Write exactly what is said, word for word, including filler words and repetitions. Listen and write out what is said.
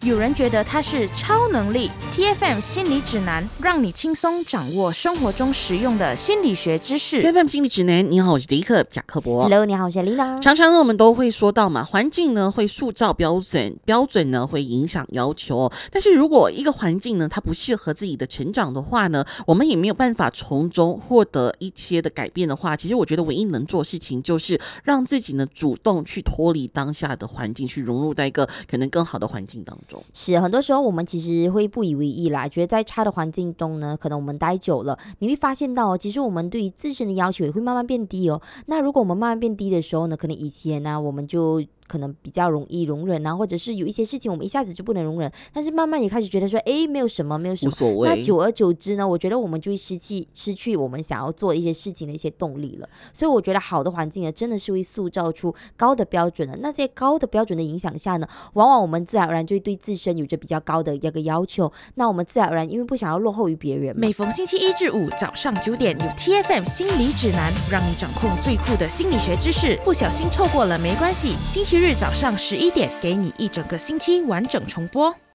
有人觉得它是超能力。 T F M 心理指南，让你轻松掌握生活中实用的心理学知识。 T F M 心理指南，你好，我是迪克贾克伯。 Hello， 你好，我是 Lina。 常常呢我们都会说到嘛，环境呢会塑造标准，标准呢会影响要求、哦、但是如果一个环境呢它不适合自己的成长的话呢，我们也没有办法从中获得一些的改变的话，其实我觉得唯一能做的事情就是让自己呢主动去脱离当下的环境，去融入在一个可能更好的环境当中。 是，很多时候我们其实会不以为意啦，觉得在差的环境中呢，可能我们待久了，你会发现到哦，其实我们对于自身的要求也会慢慢变低哦。那如果我们慢慢变低的时候呢，可能以前呢我们就可能比较容易容忍啊，或者是有一些事情我们一下子就不能容忍，但是慢慢也开始觉得说，哎，没有什么，没有什么， 无所谓。 那久而久之呢，我觉得我们就会失去失去我们想要做一些事情的一些动力了。所以我觉得好的环境呢，真的是会塑造出高的标准的。那这些高的标准的影响下呢，往往我们自然而然就会对自身有着比较高的一个要求。那我们自然而然因为不想要落后于别人嘛。 每逢星期一至五早上九点，有 T F M 心理指南，让你掌控最酷的心理学知识。不小心错过了没关系，星期日早上十一点，给你一整个星期完整重播。